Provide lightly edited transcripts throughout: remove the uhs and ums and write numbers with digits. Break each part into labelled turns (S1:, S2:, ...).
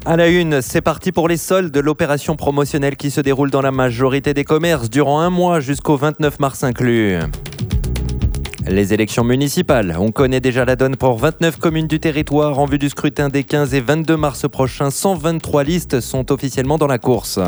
S1: À la une, c'est parti pour les soldes de l'opération promotionnelle qui se déroule dans la majorité des commerces durant un mois jusqu'au 29 mars inclus. Les élections municipales, on connaît déjà la donne pour 29 communes du territoire en vue du scrutin des 15 et 22 mars prochains. 123 listes sont officiellement dans la course.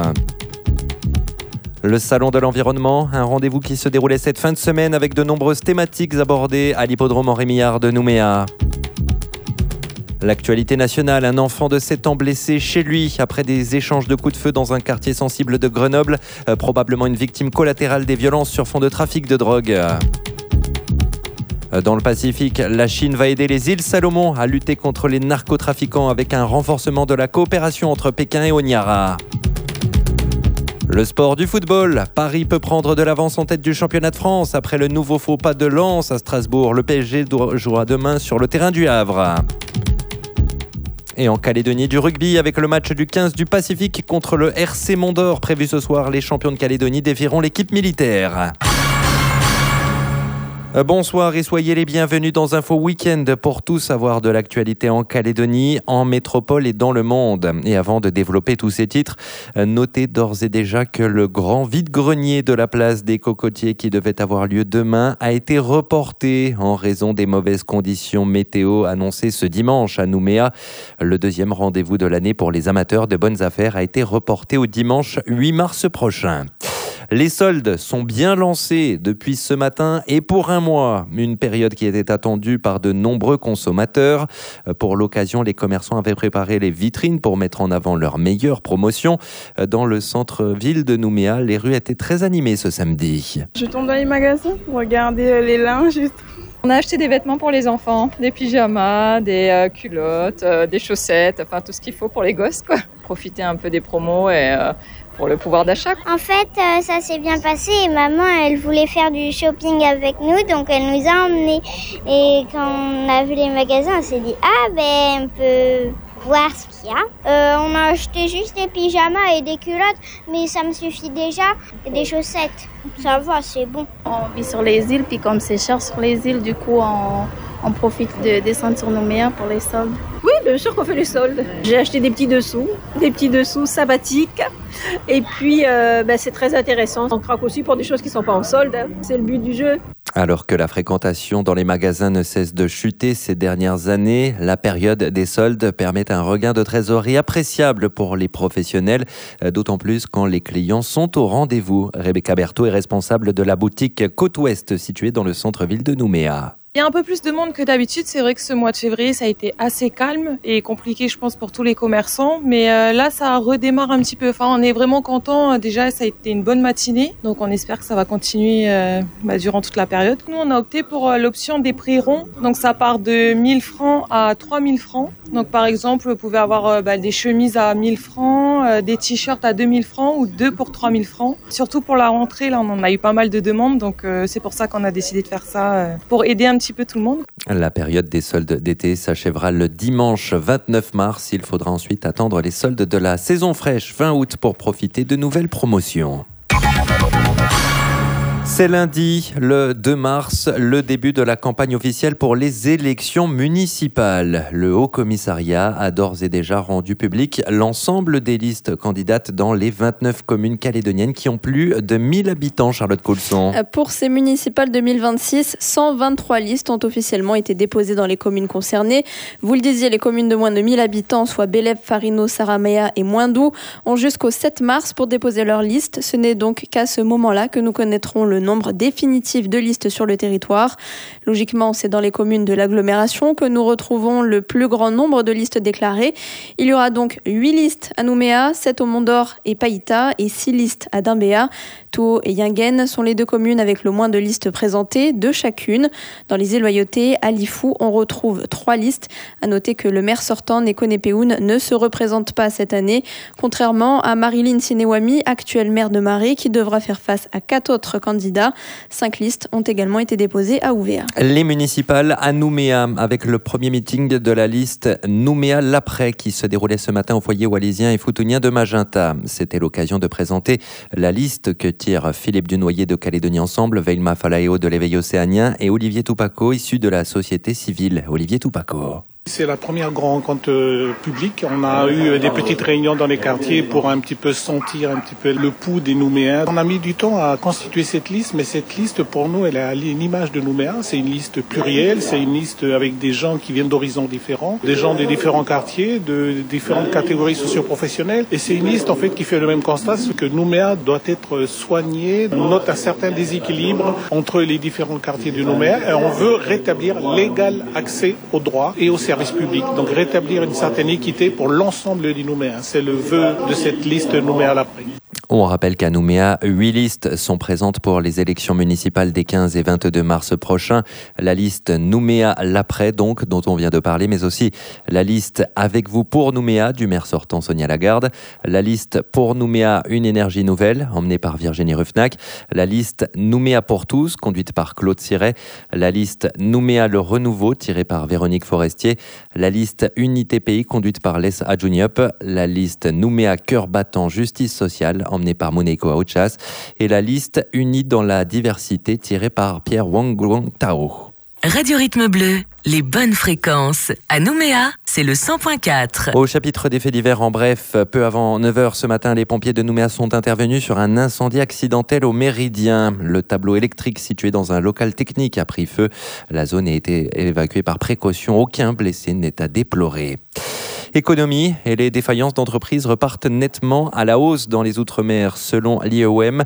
S1: Le Salon de l'Environnement, un rendez-vous qui se déroulait cette fin de semaine avec de nombreuses thématiques abordées à l'hippodrome Henri Millard de Nouméa. L'actualité nationale, un enfant de 7 ans blessé chez lui après des échanges de coups de feu dans un quartier sensible de Grenoble, probablement une victime collatérale des violences sur fond de trafic de drogue. Dans le Pacifique, la Chine va aider les îles Salomon à lutter contre les narcotrafiquants avec un renforcement de la coopération entre Pékin et Honiara. Le sport du football, Paris peut prendre de l'avance en tête du championnat de France après le nouveau faux pas de Lens à Strasbourg. Le PSG jouera demain sur le terrain du Havre. Et en Calédonie, du rugby avec le match du 15 du Pacifique contre le RC Mont-d'Or prévu ce soir. Les champions de Calédonie défieront l'équipe militaire. Bonsoir et soyez les bienvenus dans Info Week-end pour tout savoir de l'actualité en Calédonie, en métropole et dans le monde. Et avant de développer tous ces titres, notez d'ores et déjà que le grand vide-grenier de la place des Cocotiers qui devait avoir lieu demain a été reporté en raison des mauvaises conditions météo annoncées ce dimanche à Nouméa. Le deuxième rendez-vous de l'année pour les amateurs de bonnes affaires a été reporté au dimanche 8 mars prochain. Les soldes sont bien lancés depuis ce matin et pour un mois, une période qui était attendue par de nombreux consommateurs. Pour l'occasion, les commerçants avaient préparé les vitrines pour mettre en avant leurs meilleures promotions. Dans le centre-ville de Nouméa, les rues étaient très animées ce samedi.
S2: Je tourne dans les magasins pour regarder les linges.
S3: On a acheté des vêtements pour les enfants, des pyjamas, des culottes, des chaussettes, enfin tout ce qu'il faut pour les gosses, quoi. Profiter un peu des promos et pour le pouvoir d'achat.
S4: En fait, ça s'est bien passé et maman, elle voulait faire du shopping avec nous, donc elle nous a emmenés. Et quand on a vu les magasins, on s'est dit on peut voir ce qu'il y a. On a acheté juste des pyjamas et des culottes, mais ça me suffit déjà. Et des chaussettes, ça va, c'est bon.
S5: On vit sur les îles, puis comme c'est cher sur les îles, du coup on profite de descendre sur Nouméa pour les soldes.
S6: Oui, bien sûr qu'on fait les soldes. J'ai acheté des petits dessous sympathiques. Et puis, c'est très intéressant. On craque aussi pour des choses qui ne sont pas en solde. C'est le but du jeu.
S1: Alors que la fréquentation dans les magasins ne cesse de chuter ces dernières années, la période des soldes permet un regain de trésorerie appréciable pour les professionnels, d'autant plus quand les clients sont au rendez-vous. Rebecca Berthaud est responsable de la boutique Côte-Ouest située dans le centre-ville de Nouméa.
S2: Il y a un peu plus de monde que d'habitude. C'est vrai que ce mois de février, ça a été assez calme et compliqué, je pense, pour tous les commerçants. Mais là, ça redémarre un petit peu. Enfin, on est vraiment content. Déjà, ça a été une bonne matinée. Donc, on espère que ça va continuer durant toute la période. Nous, on a opté pour l'option des prix ronds. Donc, ça part de 1000 francs à 3000 francs. Donc, par exemple, vous pouvez avoir des chemises à 1000 francs, des t-shirts à 2000 francs ou 2 pour 3000 francs. Surtout pour la rentrée, là, on en a eu pas mal de demandes. Donc, c'est pour ça qu'on a décidé de faire ça pour aider un petit peu tout le monde.
S1: La période des soldes d'été s'achèvera le dimanche 29 mars. Il faudra ensuite attendre les soldes de la saison fraîche fin août pour profiter de nouvelles promotions. C'est lundi, le 2 mars, le début de la campagne officielle pour les élections municipales. Le Haut-Commissariat a d'ores et déjà rendu public l'ensemble des listes candidates dans les 29 communes calédoniennes qui ont plus de 1000 habitants, Charlotte Coulson.
S7: Pour ces municipales 2026, 123 listes ont officiellement été déposées dans les communes concernées. Vous le disiez, les communes de moins de 1000 habitants, soit Bélève, Farino, Saramea et Moindou, ont jusqu'au 7 mars pour déposer leur liste. Ce n'est donc qu'à ce moment-là que nous connaîtrons le nombre définitif de listes sur le territoire. Logiquement, c'est dans les communes de l'agglomération que nous retrouvons le plus grand nombre de listes déclarées. Il y aura donc 8 listes à Nouméa, 7 au Mont-d'Or et Païta et 6 listes à Dimbéa. Tours et Yinguen sont les deux communes avec le moins de listes présentées, de chacune. Dans les îles Loyauté, à Lifou, on retrouve 3 listes. À noter que le maire sortant, Neko Nepehoun, ne se représente pas cette année, contrairement à Marilyn Sinewami, actuelle maire de Marais, qui devra faire face à 4 autres candidats. 5 listes ont également été déposées à Ouvéa.
S1: Les municipales à Nouméa, avec le premier meeting de la liste Nouméa-Laprès qui se déroulait ce matin au foyer wallésien et foutounien de Magenta. C'était l'occasion de présenter la liste que tirent Philippe Dunoyer de Calédonie Ensemble, Veilma Falaeo de l'Éveil Océanien et Olivier Toupaco, issu de la société civile. Olivier Toupaco.
S8: C'est la première grande rencontre publique. On a eu des petites réunions dans les quartiers pour un petit peu sentir un petit peu le pouls des Nouméens. On a mis du temps à constituer cette liste, mais cette liste pour nous, elle a une image de Nouméa. C'est une liste plurielle, c'est une liste avec des gens qui viennent d'horizons différents, des gens de différents quartiers, de différentes catégories socio-professionnelles. Et c'est une liste en fait qui fait le même constat, c'est que Nouméa doit être soignée. On note un certain déséquilibre entre les différents quartiers de Nouméa et on veut rétablir l'égal accès aux droits et aux services publics. Donc rétablir une certaine équité pour l'ensemble des Nouméens. C'est le vœu de cette liste Nouméa l'après.
S1: On rappelle qu'à Nouméa, 8 listes sont présentes pour les élections municipales des 15 et 22 mars prochains. La liste Nouméa l'après, donc, dont on vient de parler, mais aussi la liste Avec vous pour Nouméa, du maire sortant Sonia Lagarde. La liste Pour Nouméa, une énergie nouvelle, emmenée par Virginie Ruffnac. La liste Nouméa pour tous, conduite par Claude Siret. La liste Nouméa le renouveau, tirée par Véronique Forestier. La liste Unité Pays, conduite par Les Adjuniup. La liste Nouméa cœur battant justice sociale, emmenée par Moneko Aouchas, et la liste Unie dans la diversité, tirée par Pierre Wang Tao.
S9: Radio Rythme Bleu, les bonnes fréquences. À Nouméa, c'est le 100.4.
S1: Au chapitre des faits divers, en bref, peu avant 9h ce matin, les pompiers de Nouméa sont intervenus sur un incendie accidentel au Méridien. Le tableau électrique situé dans un local technique a pris feu. La zone a été évacuée par précaution. Aucun blessé n'est à déplorer. Économie et les défaillances d'entreprises repartent nettement à la hausse dans les Outre-mer. Selon l'IEOM,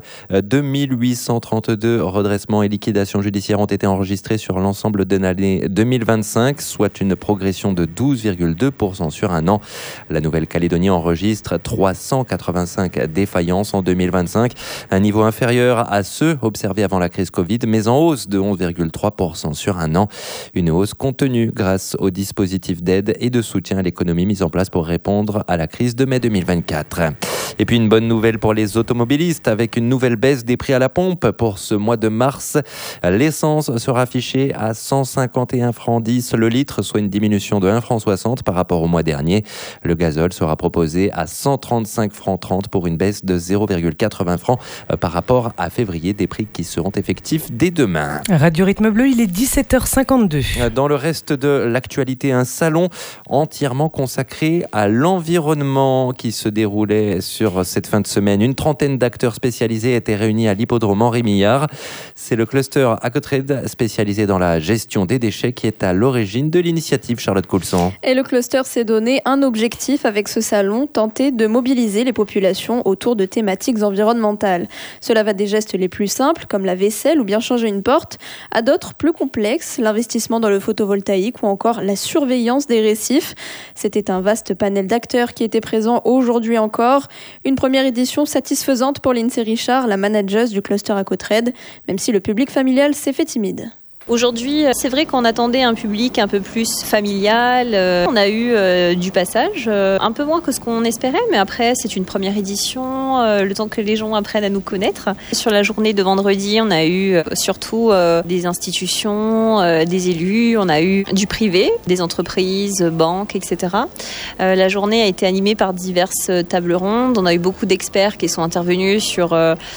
S1: 2832 redressements et liquidations judiciaires ont été enregistrés sur l'ensemble de l'année 2025, soit une progression de 12,2% sur un an. La Nouvelle-Calédonie enregistre 385 défaillances en 2025, un niveau inférieur à ceux observés avant la crise Covid, mais en hausse de 11,3% sur un an. Une hausse contenue grâce au dispositif d'aide et de soutien à l'économie mis en place pour répondre à la crise de mai 2024. Et puis une bonne nouvelle pour les automobilistes avec une nouvelle baisse des prix à la pompe pour ce mois de mars. L'essence sera affichée à 151 francs 10 le litre, soit une diminution de 1 franc 60 par rapport au mois dernier. Le gazole sera proposé à 135 francs 30 pour une baisse de 0,80 francs par rapport à février, des prix qui seront effectifs dès demain.
S10: Radio Rythme Bleu, il est 17h52.
S1: Dans le reste de l'actualité, un salon entièrement consacré à l'environnement qui se déroulait sur cette fin de semaine. Une trentaine d'acteurs spécialisés étaient réunis à l'hippodrome Henri Millard. C'est le cluster Acotred spécialisé dans la gestion des déchets qui est à l'origine de l'initiative, Charlotte Coulson.
S7: Et le cluster s'est donné un objectif avec ce salon, tenter de mobiliser les populations autour de thématiques environnementales. Cela va des gestes les plus simples, comme la vaisselle ou bien changer une porte, à d'autres plus complexes, l'investissement dans le photovoltaïque ou encore la surveillance des récifs. C'était un vaste panel d'acteurs qui était présent aujourd'hui encore. Une première édition satisfaisante pour Lindsay Richard, la manageuse du cluster Acotred, même si le public familial s'est fait timide.
S11: Aujourd'hui, c'est vrai qu'on attendait un public un peu plus familial. On a eu du passage, un peu moins que ce qu'on espérait, mais après, c'est une première édition, le temps que les gens apprennent à nous connaître. Sur la journée de vendredi, on a eu surtout des institutions, des élus, on a eu du privé, des entreprises, banques, etc. La journée a été animée par diverses tables rondes. On a eu beaucoup d'experts qui sont intervenus sur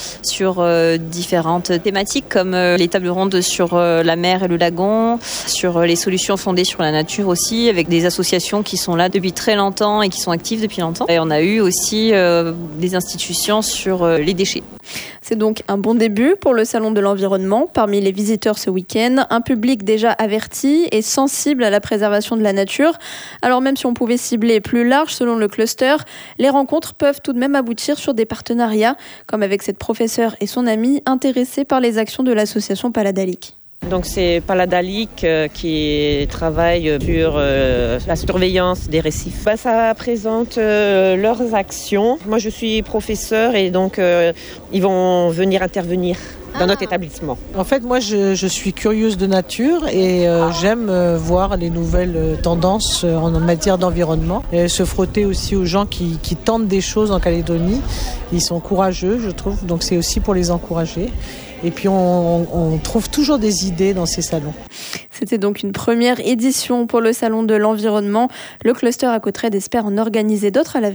S11: différentes thématiques, comme les tables rondes sur la mer et le lagon, sur les solutions fondées sur la nature aussi, avec des associations qui sont là depuis très longtemps et qui sont actives depuis longtemps. Et on a eu aussi des institutions sur les déchets.
S7: C'est donc un bon début pour le Salon de l'Environnement. Parmi les visiteurs ce week-end, un public déjà averti et sensible à la préservation de la nature. Alors même si on pouvait cibler plus large selon le cluster, les rencontres peuvent tout de même aboutir sur des partenariats, comme avec cette professeure et son amie intéressés par les actions de l'association Paladalic.
S12: Donc c'est Paladalic qui travaille sur la surveillance des récifs. Ça présente leurs actions. Moi je suis professeure et donc ils vont venir intervenir dans notre établissement.
S13: En fait, moi, je suis curieuse de nature et j'aime voir les nouvelles tendances en matière d'environnement et se frotter aussi aux gens qui tentent des choses en Calédonie. Ils sont courageux, je trouve, donc c'est aussi pour les encourager. Et puis, on trouve toujours des idées dans ces salons.
S7: C'était donc une première édition pour le Salon de l'Environnement. Le cluster Acotred espère en organiser d'autres à l'avenir.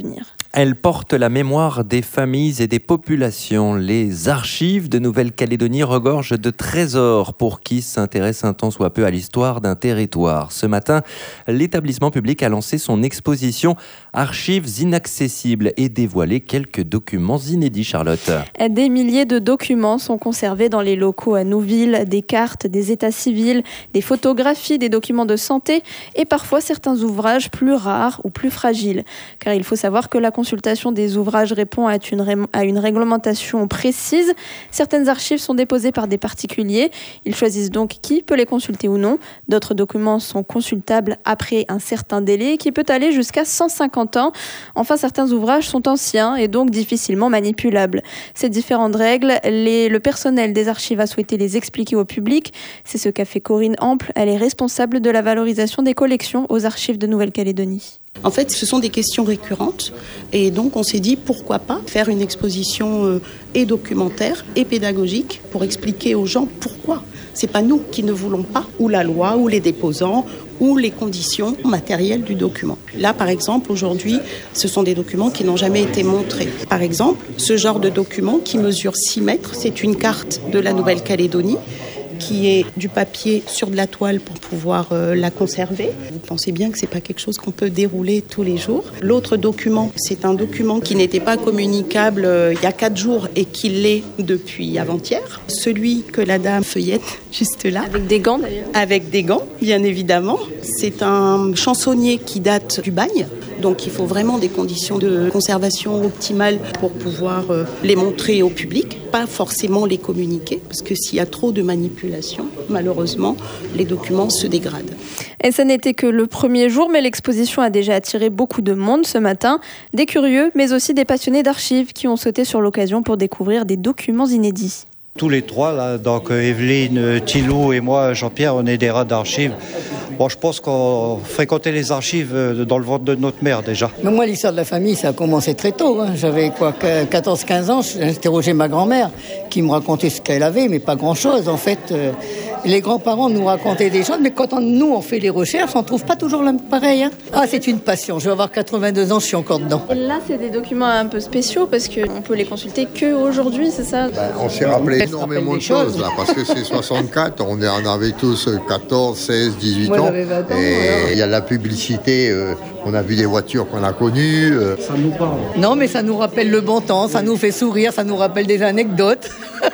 S1: Elles portent la mémoire des familles et des populations. Les archives de Nouvelle-Calédonie regorgent de trésors pour qui s'intéresse un tant soit peu à l'histoire d'un territoire. Ce matin, l'établissement public a lancé son exposition Archives inaccessibles et dévoilé quelques documents inédits, Charlotte.
S7: Des milliers de documents sont conservés dans les locaux à Nouville, des cartes, des états civils, des photographies, des documents de santé et parfois certains ouvrages plus rares ou plus fragiles. Car il faut savoir que la consultation des ouvrages répond à une réglementation précise. Certaines archives sont déposées par des particuliers. Ils choisissent donc qui peut les consulter ou non. D'autres documents sont consultables après un certain délai qui peut aller jusqu'à 150 ans. Enfin, certains ouvrages sont anciens et donc difficilement manipulables. Ces différentes règles, le personnel des archives a souhaité les expliquer au public. C'est ce qu'a fait Corinne Ample. Elle est responsable de la valorisation des collections aux archives de Nouvelle-Calédonie.
S14: En fait, ce sont des questions récurrentes et donc on s'est dit pourquoi pas faire une exposition et documentaire et pédagogique pour expliquer aux gens pourquoi. C'est pas nous qui ne voulons pas, ou la loi, ou les déposants, ou les conditions matérielles du document. Là, par exemple, aujourd'hui, ce sont des documents qui n'ont jamais été montrés. Par exemple, ce genre de document qui mesure 6 mètres, c'est une carte de la Nouvelle-Calédonie qui est du papier sur de la toile pour pouvoir la conserver. Vous pensez bien que c'est pas quelque chose qu'on peut dérouler tous les jours. L'autre document, c'est un document qui n'était pas communicable il y a 4 jours et qui l'est depuis avant-hier. Celui que la dame feuillette juste là.
S7: Avec des gants d'ailleurs.
S14: Avec des gants, bien évidemment. C'est un chansonnier qui date du bagne. Donc il faut vraiment des conditions de conservation optimales pour pouvoir les montrer au public, pas forcément les communiquer, parce que s'il y a trop de manipulation, malheureusement, les documents se dégradent.
S7: Et ça n'était que le premier jour, mais l'exposition a déjà attiré beaucoup de monde ce matin. Des curieux, mais aussi des passionnés d'archives qui ont sauté sur l'occasion pour découvrir des documents inédits.
S15: Tous les trois, là, donc Evelyne, Thilou et moi, Jean-Pierre, on est des rats d'archives. Bon, je pense qu'on fréquentait les archives dans le ventre de notre mère déjà.
S16: Mais moi, l'histoire de la famille, ça a commencé très tôt. J'avais 14-15 ans, j'ai interrogé ma grand-mère qui me racontait ce qu'elle avait, mais pas grand-chose. En fait, les grands-parents nous racontaient des choses, mais quand nous, on fait les recherches, on ne trouve pas toujours pareil. Ah, c'est une passion. Je vais avoir 82 ans, je suis encore dedans.
S7: Et là, c'est des documents un peu spéciaux parce qu'on peut les consulter qu'aujourd'hui, c'est ça?
S17: On s'est rappelé énormément de choses, là, parce que c'est 64, on avait tous 14, 16, 18 ans. Et il y a la publicité, on a vu des voitures qu'on a connues.
S16: Ça nous parle. Non, mais ça nous rappelle le bon temps, ça nous fait sourire, ça nous rappelle des anecdotes.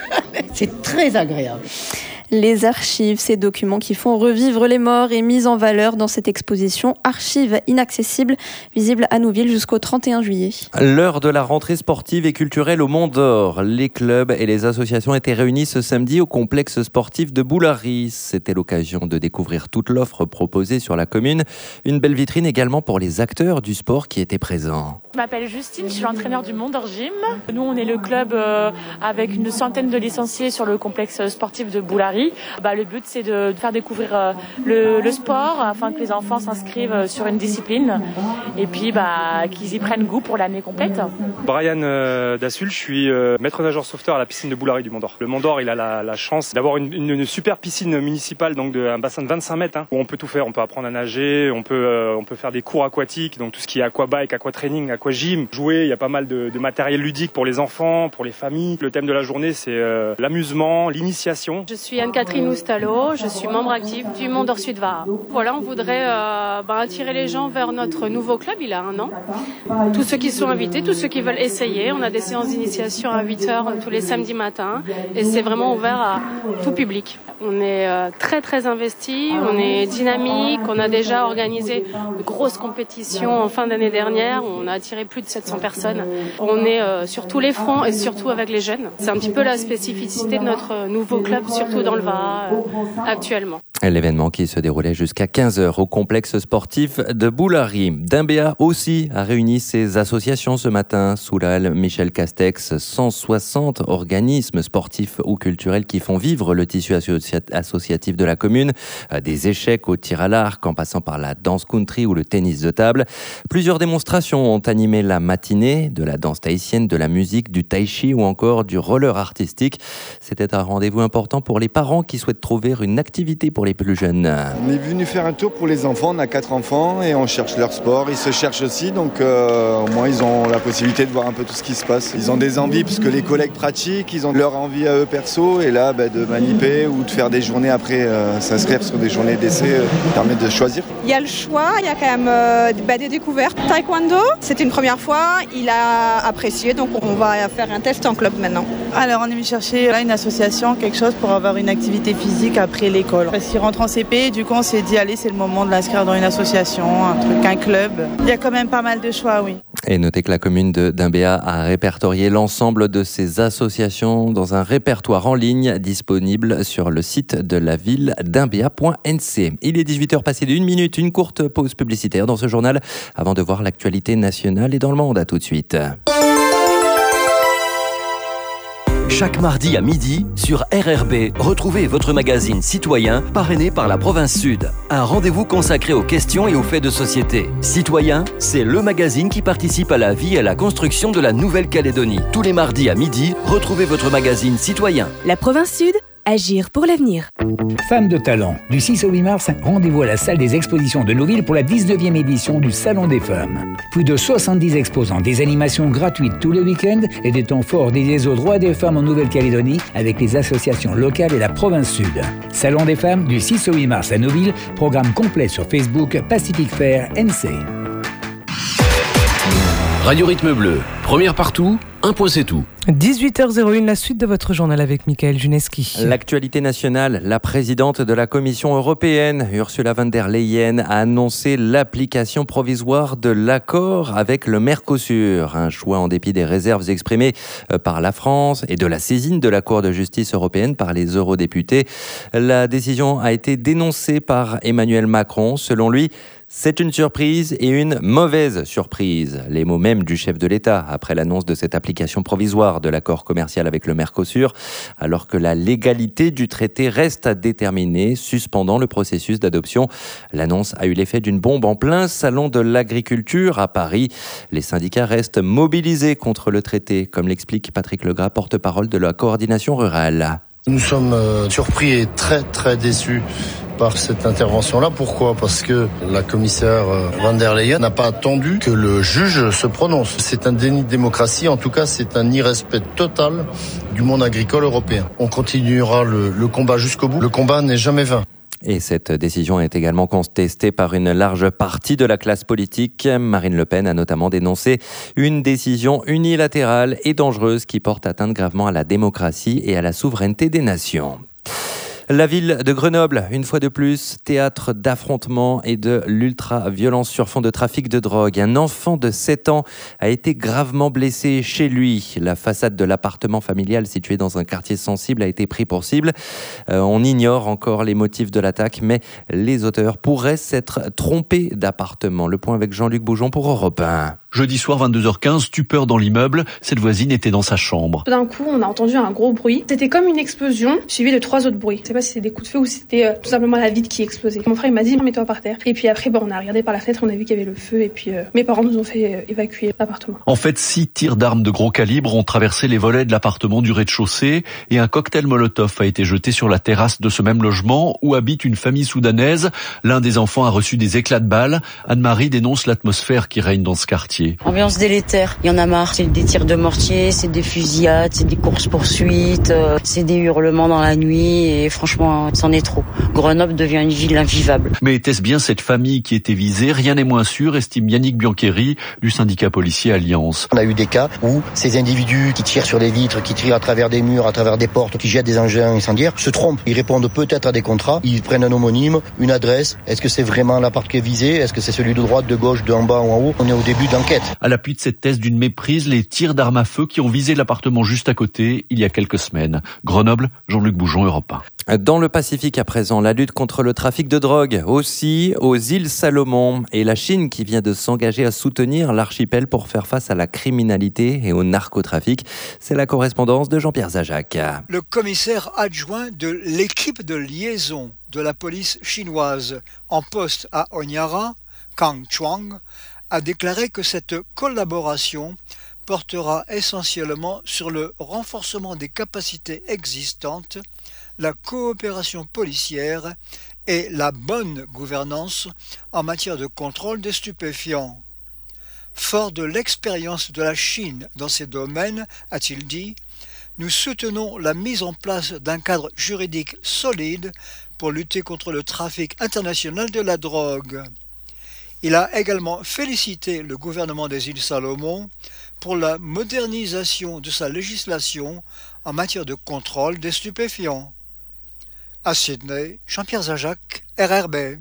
S16: C'est très agréable.
S7: Les archives, ces documents qui font revivre les morts et mis en valeur dans cette exposition Archives inaccessibles, visible à Nouville jusqu'au 31 juillet.
S1: L'heure de la rentrée sportive et culturelle au Mont d'Or. Les clubs et les associations étaient réunis ce samedi au complexe sportif de Boulary. C'était l'occasion de découvrir toute l'offre proposée sur la commune. Une belle vitrine également pour les acteurs du sport qui étaient présents.
S18: Je m'appelle Justine, je suis l'entraîneur du Mont d'Or Gym. Nous, on est le club avec une centaine de licenciés sur le complexe sportif de Boulary. Le but, c'est de faire découvrir le sport afin que les enfants s'inscrivent sur une discipline et puis qu'ils y prennent goût pour l'année complète.
S19: Brian Dassul, je suis maître nageur sauveteur à la piscine de Boulary du Mont d'Or. Le Mont d'Or, il a la chance d'avoir une super piscine municipale, donc un bassin de 25 mètres, où on peut tout faire. On peut apprendre à nager, on peut faire des cours aquatiques, donc tout ce qui est aquabike, aquatraining, aquagym, jouer. Il y a pas mal de matériel ludique pour les enfants, pour les familles. Le thème de la journée, c'est l'amusement, l'initiation.
S20: Je suis Anne-Catherine Oustalo, je suis membre active du Mont d'Or Sud-Vara. Voilà, on voudrait attirer les gens vers notre nouveau club, il a 1 an. Tous ceux qui sont invités, tous ceux qui veulent essayer, on a des séances d'initiation à 8h tous les samedis matins et c'est vraiment ouvert à tout public. On est très très investis, on est dynamique, on a déjà organisé de grosses compétitions en fin d'année dernière, on a attiré plus de 700 personnes. On est sur tous les fronts et surtout avec les jeunes. C'est un petit peu la spécificité de notre nouveau club, surtout dans le Var actuellement.
S1: L'événement qui se déroulait jusqu'à 15h au complexe sportif de Boulary. Dimbéa aussi a réuni ses associations ce matin. Soulal, Michel Castex, 160 organismes sportifs ou culturels qui font vivre le tissu associatif de la commune. Des échecs au tir à l'arc en passant par la danse country ou le tennis de table. Plusieurs démonstrations ont animé la matinée, de la danse tahitienne, de la musique, du tai chi ou encore du roller artistique. C'était un rendez-vous important pour les parents qui souhaitent trouver une activité pour les plus jeunes.
S21: On est venu faire un tour pour les enfants, on a 4 enfants et on cherche leur sport, ils se cherchent aussi, donc au moins ils ont la possibilité de voir un peu tout ce qui se passe. Ils ont des envies parce que les collègues pratiquent, ils ont leur envie à eux perso et là de maniper ou de faire des journées après s'inscrire sur des journées d'essai permettent de choisir.
S22: Il y a le choix, il y a quand même des découvertes. Taekwondo, c'était une première fois, il a apprécié, donc on va faire un test en club maintenant.
S23: Alors on est venu chercher une association, quelque chose pour avoir une activité physique après l'école. Parce qu'il rentre en CP, du coup on s'est dit allez c'est le moment de l'inscrire dans une association, un truc, un club. Il y a quand même pas mal de choix, oui.
S1: Et notez que la commune de Dimbéa a répertorié l'ensemble de ces associations dans un répertoire en ligne disponible sur le site de la ville dimbéa.nc. Il est 18h passé d'1 minute, une courte pause publicitaire dans ce journal avant de voir l'actualité nationale et dans le monde. À tout de suite.
S24: Chaque mardi à midi, sur RRB, retrouvez votre magazine Citoyen, parrainé par la Province Sud. Un rendez-vous consacré aux questions et aux faits de société. Citoyen, c'est le magazine qui participe à la vie et à la construction de la Nouvelle-Calédonie. Tous les mardis à midi, retrouvez votre magazine Citoyen.
S25: La Province Sud, agir pour l'avenir.
S26: Femmes de talent, du 6 au 8 mars, rendez-vous à la salle des expositions de Nouville pour la 19e édition du Salon des Femmes. Plus de 70 exposants, des animations gratuites tous les week-ends et des temps forts dédiés aux droits des femmes en Nouvelle-Calédonie avec les associations locales et la Province Sud. Salon des Femmes du 6 au 8 mars à Nouville, programme complet sur Facebook Pacific Fair NC.
S27: Radio Rythme Bleu, première partout, un point c'est tout.
S10: 18h01, la suite de votre journal avec Michael Juneski.
S1: L'actualité nationale, la présidente de la Commission européenne, Ursula von der Leyen, a annoncé l'application provisoire de l'accord avec le Mercosur. Un choix en dépit des réserves exprimées par la France et de la saisine de la Cour de justice européenne par les eurodéputés. La décision a été dénoncée par Emmanuel Macron. Selon lui, c'est une surprise et une mauvaise surprise. Les mots mêmes du chef de l'État après l'annonce de cette application provisoire de l'accord commercial avec le Mercosur, alors que la légalité du traité reste à déterminer, suspendant le processus d'adoption. L'annonce a eu l'effet d'une bombe en plein salon de l'agriculture à Paris. Les syndicats restent mobilisés contre le traité, comme l'explique Patrick Legras, porte-parole de la coordination rurale.
S28: Nous sommes surpris et très très déçus par cette intervention-là. Pourquoi ? Parce que la commissaire von der Leyen n'a pas attendu que le juge se prononce. C'est un déni de démocratie, en tout cas c'est un irrespect total du monde agricole européen. On continuera le combat jusqu'au bout. Le combat n'est jamais vain.
S1: Et cette décision est également contestée par une large partie de la classe politique. Marine Le Pen a notamment dénoncé une décision unilatérale et dangereuse qui porte atteinte gravement à la démocratie et à la souveraineté des nations. La ville de Grenoble, une fois de plus, théâtre d'affrontements et de l'ultra-violence sur fond de trafic de drogue. Un enfant de 7 ans a été gravement blessé chez lui. La façade de l'appartement familial situé dans un quartier sensible a été pris pour cible. On ignore encore les motifs de l'attaque, mais les auteurs pourraient s'être trompés d'appartement. Le point avec Jean-Luc Boujon pour Europe 1.
S29: Jeudi soir, 22h15, stupeur dans l'immeuble. Cette voisine était dans sa chambre.
S30: D'un coup, on a entendu un gros bruit. C'était comme une explosion, suivie de 3 autres bruits. Je sais pas si c'était des coups de feu ou si c'était tout simplement la vitre qui explosait. Mon frère il m'a dit mets-toi par terre. Et puis après, on a regardé par la fenêtre, on a vu qu'il y avait le feu. Et puis mes parents nous ont fait évacuer l'appartement.
S29: En fait, 6 tirs d'armes de gros calibre ont traversé les volets de l'appartement du rez-de-chaussée et un cocktail Molotov a été jeté sur la terrasse de ce même logement où habite une famille soudanaise. L'un des enfants a reçu des éclats de balles. Anne-Marie dénonce l'atmosphère qui règne dans ce quartier.
S31: Ambiance délétère, il y en a marre, c'est des tirs de mortier, c'est des fusillades, c'est des courses-poursuites, c'est des hurlements dans la nuit et franchement, c'en est trop. Grenoble devient une ville invivable.
S29: Mais était-ce bien cette famille qui était visée ? Rien n'est moins sûr, estime Yannick Biancheri du syndicat policier Alliance.
S32: On a eu des cas où ces individus qui tirent sur les vitres, qui tirent à travers des murs, à travers des portes, qui jettent des engins incendiaires, se trompent. Ils répondent peut-être à des contrats, ils prennent un homonyme, une adresse. Est-ce que c'est vraiment l'appart qui est visé ? Est-ce que c'est celui de droite, de gauche, de en bas ou en haut ? On est au début d'enquête.
S29: À l'appui de cette thèse d'une méprise, les tirs d'armes à feu qui ont visé l'appartement juste à côté il y a quelques semaines. Grenoble, Jean-Luc Boujon, Europe 1.
S1: Dans le Pacifique à présent, la lutte contre le trafic de drogue, aussi aux îles Salomon et la Chine qui vient de s'engager à soutenir l'archipel pour faire face à la criminalité et au narcotrafic. C'est la correspondance de Jean-Pierre Zajac.
S33: Le commissaire adjoint de l'équipe de liaison de la police chinoise en poste à Honiara, Kang Chuang, a déclaré que cette collaboration portera essentiellement sur le renforcement des capacités existantes, la coopération policière et la bonne gouvernance en matière de contrôle des stupéfiants. Fort de l'expérience de la Chine dans ces domaines, a-t-il dit, nous soutenons la mise en place d'un cadre juridique solide pour lutter contre le trafic international de la drogue. Il a également félicité le gouvernement des îles Salomon pour la modernisation de sa législation en matière de contrôle des stupéfiants. À Sydney, Jean-Pierre Zajac, RRB.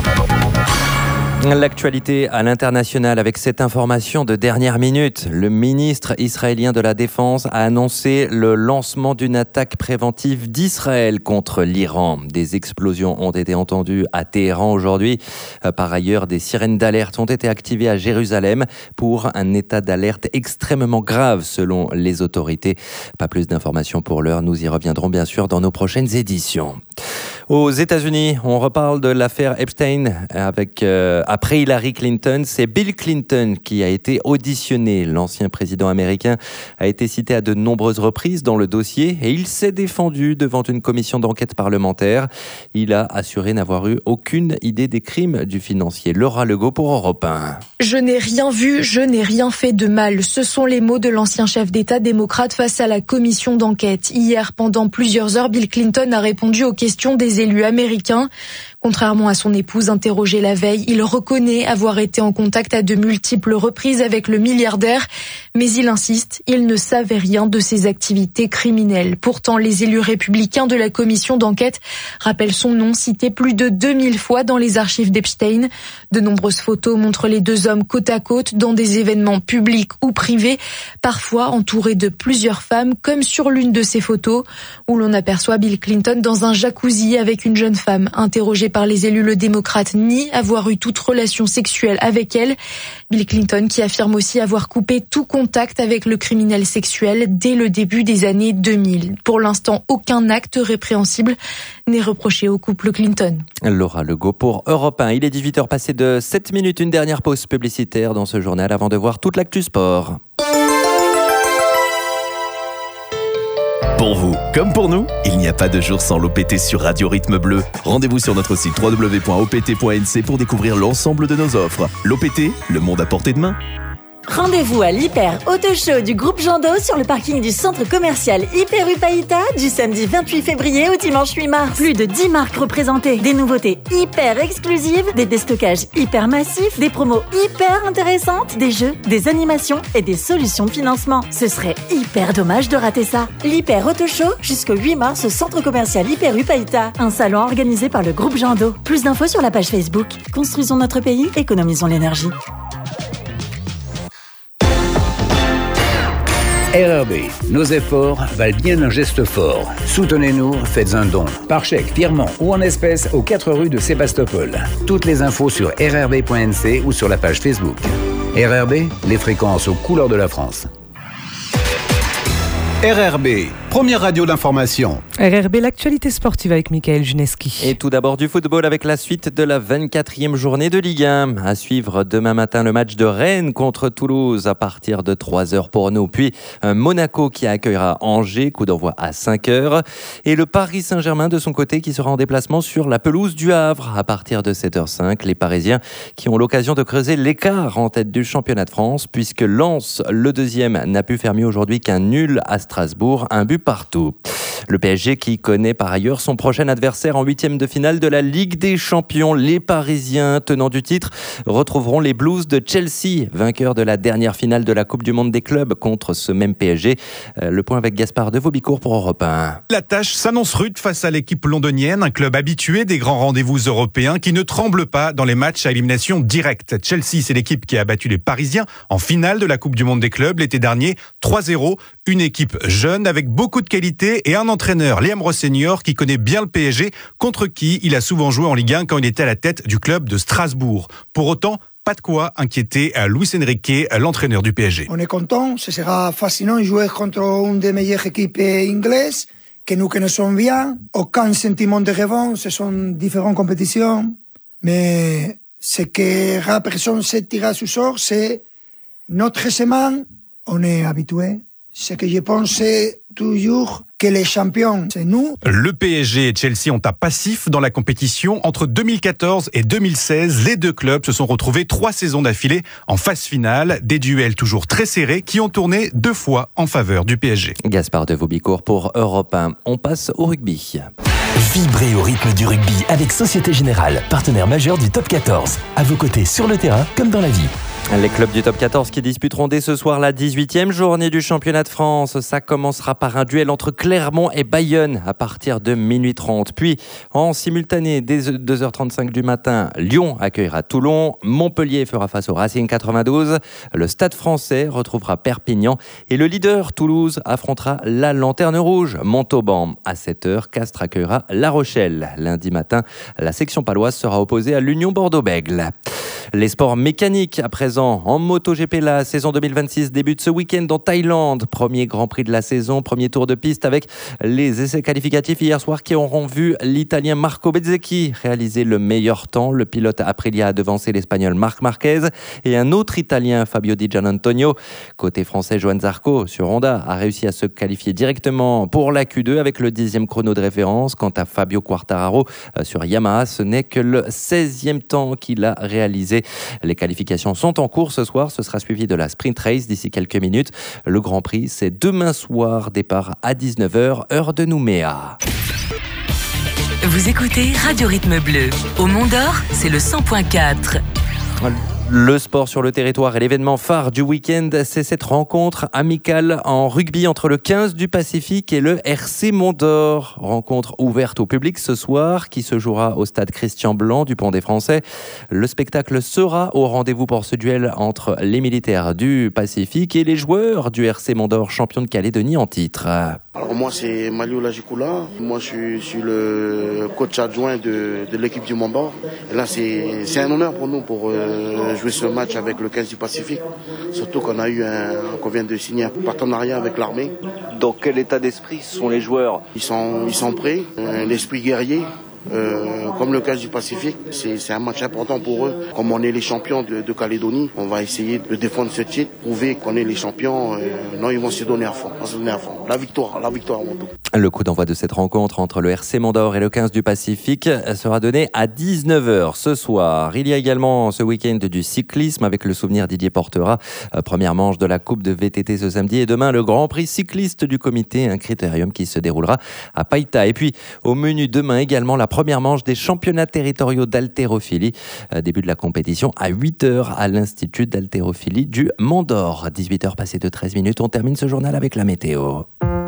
S1: L'actualité à l'international avec cette information de dernière minute. Le ministre israélien de la Défense a annoncé le lancement d'une attaque préventive d'Israël contre l'Iran. Des explosions ont été entendues à Téhéran aujourd'hui. Par ailleurs, des sirènes d'alerte ont été activées à Jérusalem pour un état d'alerte extrêmement grave selon les autorités. Pas plus d'informations pour l'heure. Nous y reviendrons bien sûr dans nos prochaines éditions. Aux États-Unis, on reparle de l'affaire Epstein après Hillary Clinton. C'est Bill Clinton qui a été auditionné. L'ancien président américain a été cité à de nombreuses reprises dans le dossier et il s'est défendu devant une commission d'enquête parlementaire. Il a assuré n'avoir eu aucune idée des crimes du financier. Laura Legault pour Europe 1.
S2: Je n'ai rien vu, je n'ai rien fait de mal. Ce sont les mots de l'ancien chef d'État démocrate face à la commission d'enquête. Hier, pendant plusieurs heures, Bill Clinton a répondu aux questions des élus américains. Contrairement à son épouse interrogée la veille, il reconnaît avoir été en contact à de multiples reprises avec le milliardaire, mais il insiste, il ne savait rien de ses activités criminelles. Pourtant, les élus républicains de la commission d'enquête rappellent son nom cité plus de 2000 fois dans les archives d'Epstein. De nombreuses photos montrent les deux hommes côte à côte dans des événements publics ou privés, parfois entourés de plusieurs femmes, comme sur l'une de ces photos, où l'on aperçoit Bill Clinton dans un jacuzzi avec une jeune femme. Interrogé par les élus, le démocrate nie avoir eu toute relation sexuelle avec elle. Bill Clinton qui affirme aussi avoir coupé tout contact avec le criminel sexuel dès le début des années 2000. Pour l'instant, aucun acte répréhensible n'est reproché au couple Clinton.
S1: Laura Legault pour Europe 1. Il est 18h passé de 7 minutes. Une dernière pause publicitaire dans ce journal avant de voir toute l'actu sport.
S3: Pour vous, comme pour nous, il n'y a pas de jour sans l'OPT sur Radio Rythme Bleu. Rendez-vous sur notre site www.opt.nc pour découvrir l'ensemble de nos offres. L'OPT, le monde à portée de main.
S4: Rendez-vous à l'Hyper Auto Show du groupe Jando sur le parking du centre commercial Hyper Upaïta du samedi 28 février au dimanche 8 mars. Plus de 10 marques représentées, des nouveautés hyper exclusives, des déstockages hyper massifs, des promos hyper intéressantes, des jeux, des animations et des solutions de financement. Ce serait hyper dommage de rater ça. L'Hyper Auto Show jusqu'au 8 mars au centre commercial Hyper Upaïta, un salon organisé par le groupe Jando. Plus d'infos sur la page Facebook. Construisons notre pays, économisons l'énergie.
S26: RRB, nos efforts valent bien un geste fort. Soutenez-nous, faites un don. Par chèque, virement ou en espèces aux 4 rues de Sébastopol. Toutes les infos sur rrb.nc ou sur la page Facebook. RRB, les fréquences aux couleurs de la France.
S5: RRB, première radio d'information.
S10: RRB, l'actualité sportive avec Michael Juneski.
S1: Et tout d'abord du football avec la suite de la 24e journée de Ligue 1. À suivre demain matin le match de Rennes contre Toulouse à partir de 3h pour nous. Puis Monaco qui accueillera Angers, coup d'envoi à 5h. Et le Paris Saint-Germain de son côté qui sera en déplacement sur la pelouse du Havre à partir de 7h05. Les Parisiens qui ont l'occasion de creuser l'écart en tête du championnat de France puisque Lens, le deuxième, n'a pu faire mieux aujourd'hui qu'un nul à Strasbourg, un but partout. Le PSG qui connaît par ailleurs son prochain adversaire en 8e de finale de la Ligue des Champions. Les Parisiens, tenants du titre, retrouveront les Blues de Chelsea, vainqueurs de la dernière finale de la Coupe du Monde des clubs contre ce même PSG. Le point avec Gaspard de Vaubicourt pour Europe 1.
S6: La tâche s'annonce rude face à l'équipe londonienne, un club habitué des grands rendez-vous européens qui ne tremble pas dans les matchs à élimination directe. Chelsea, c'est l'équipe qui a battu les Parisiens en finale de la Coupe du Monde des clubs l'été dernier, 3-0. Une équipe jeune avec beaucoup de qualité et un entraîneur, Liam Rossenior, qui connaît bien le PSG, contre qui il a souvent joué en Ligue 1 quand il était à la tête du club de Strasbourg. Pour autant, pas de quoi inquiéter Luis Enrique, l'entraîneur du PSG.
S8: On est content, ce sera fascinant de jouer contre une des meilleures équipes anglaises, que nous connaissons bien. Aucun sentiment de revanche, ce sont différentes compétitions. Mais ce que représente ce tirage au sort, c'est notre semaine, on est habitué. Ce que je pense, c'est toujours que les champions, c'est nous.
S6: Le PSG et Chelsea ont un passif dans la compétition. Entre 2014 et 2016, les deux clubs se sont retrouvés 3 saisons d'affilée en phase finale. Des duels toujours très serrés qui ont tourné 2 fois en faveur du PSG.
S1: Gaspard de Vaubicourt pour Europe 1. On passe au rugby.
S7: Vibrez au rythme du rugby avec Société Générale, partenaire majeur du Top 14. À vos côtés sur le terrain comme dans la vie.
S1: Les clubs du Top 14 qui disputeront dès ce soir la 18e journée du championnat de France. Ça commencera par un duel entre Clermont et Bayonne à partir de minuit 30. Puis, en simultané, dès 2h35 du matin, Lyon accueillera Toulon. Montpellier fera face au Racing 92. Le Stade Français retrouvera Perpignan. Et le leader, Toulouse, affrontera la Lanterne Rouge, Montauban. À 7h, Castres accueillera La Rochelle. Lundi matin, la section paloise sera opposée à l'Union Bordeaux-Bègles. Les sports mécaniques à présent en MotoGP. La saison 2026 débute ce week-end en Thaïlande. Premier Grand Prix de la saison, premier tour de piste avec les essais qualificatifs hier soir qui auront vu l'Italien Marco Bezzecchi réaliser le meilleur temps. Le pilote Aprilia a devancé l'Espagnol Marc Marquez et un autre Italien, Fabio Di Gianantonio. Côté français, Johan Zarco sur Honda a réussi à se qualifier directement pour la Q2 avec le 10e chrono de référence. Quant à Fabio Quartararo sur Yamaha, ce n'est que le 16e temps qu'il a réalisé. Les qualifications sont en cours ce soir. Ce sera suivi de la sprint race d'ici quelques minutes. Le Grand Prix, c'est demain soir, départ à 19h, heure de Nouméa.
S25: Vous écoutez Radio Rythme Bleu. Au Mont d'Or, c'est le 100.4.
S1: Le sport sur le territoire et l'événement phare du week-end, c'est cette rencontre amicale en rugby entre le 15 du Pacifique et le RC Mont d'Or. Rencontre ouverte au public ce soir qui se jouera au stade Christian Blanc du Pont des Français. Le spectacle sera au rendez-vous pour ce duel entre les militaires du Pacifique et les joueurs du RC Mont d'Or, champion de Calédonie en titre.
S9: Alors moi c'est Malio Lajikoula, moi je suis le coach adjoint de l'équipe du Mont d'Or. Et là c'est un honneur pour nous pour jouer ce match avec le 15 du Pacifique. Surtout qu'on vient de signer un partenariat avec l'armée.
S11: Dans quel état d'esprit sont les joueurs ?
S9: Ils sont prêts, l'esprit guerrier. Comme le 15 du Pacifique, c'est un match important pour eux. Comme on est les champions de Calédonie, on va essayer de défendre ce titre, prouver qu'on est les champions. Non, ils vont se donner à fond. La victoire mon tout.
S1: Le coup d'envoi de cette rencontre entre le RC Mont d'Or et le 15 du Pacifique sera donné à 19h ce soir. Il y a également ce week-end du cyclisme avec le souvenir Didier Portera. Première manche de la Coupe de VTT ce samedi et demain le Grand Prix cycliste du comité, un critérium qui se déroulera à Païta. Et puis au menu demain également la première manche des championnats territoriaux d'haltérophilie. Début de la compétition à 8h à l'Institut d'haltérophilie du Mont d'Or. 18h passées de 13 minutes. On termine ce journal avec la météo.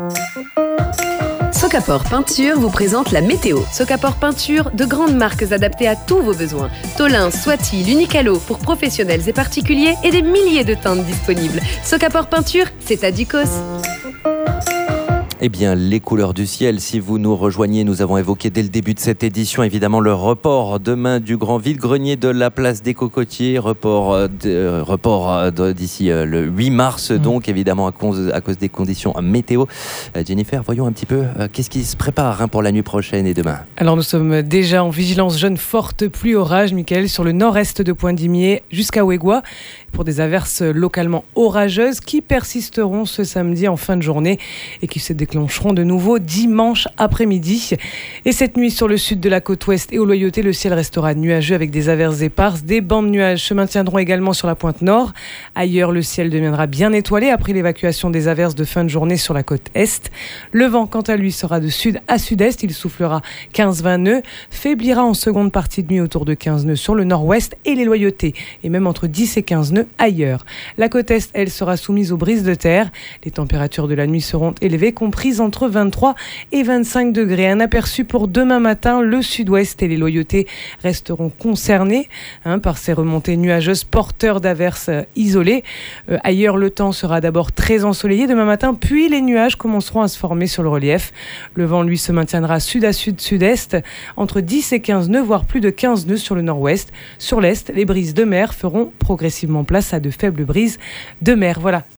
S25: Socapor Peinture vous présente la météo. Socapor Peinture, de grandes marques adaptées à tous vos besoins. Tolin, Swati, L'Unicalo pour professionnels et particuliers et des milliers de teintes disponibles. Socapor Peinture, c'est à Ducos.
S1: Eh bien, les couleurs du ciel, si vous nous rejoignez, nous avons évoqué dès le début de cette édition, évidemment, le report demain du grand vide-grenier de la place des Cocotiers, report d'ici le 8 mars, donc évidemment à cause des conditions météo. Jennifer, voyons un petit peu qu'est-ce qui se prépare pour la nuit prochaine et demain.
S10: Alors nous sommes déjà en vigilance jaune forte pluie orage, Mickaël, sur le nord-est de Pointe-d'Imier jusqu'à Ouégois, pour des averses localement orageuses qui persisteront ce samedi en fin de journée et qui se déclencheront de nouveau dimanche après-midi. Et cette nuit, sur le sud de la côte ouest et aux Loyautés, le ciel restera nuageux avec des averses éparses. Des bancs de nuages se maintiendront également sur la pointe nord. Ailleurs, le ciel deviendra bien étoilé après l'évacuation des averses de fin de journée sur la côte est. Le vent, quant à lui, sera de sud à sud-est. Il soufflera 15-20 nœuds, faiblira en seconde partie de nuit autour de 15 nœuds sur le nord-ouest et les Loyautés, et même entre 10 et 15 nœuds ailleurs. La côte est, elle, sera soumise aux brises de terre. Les températures de la nuit seront élevées, comprises entre 23 et 25 degrés. Un aperçu pour demain matin, le sud-ouest et les Loyautés resteront concernés par ces remontées nuageuses porteurs d'averses isolées. Ailleurs, le temps sera d'abord très ensoleillé demain matin, puis les nuages commenceront à se former sur le relief. Le vent, lui, se maintiendra sud à sud-sud-est, entre 10 et 15 nœuds, voire plus de 15 nœuds sur le nord-ouest. Sur l'est, les brises de mer feront progressivement place à de faibles brises de mer. Voilà.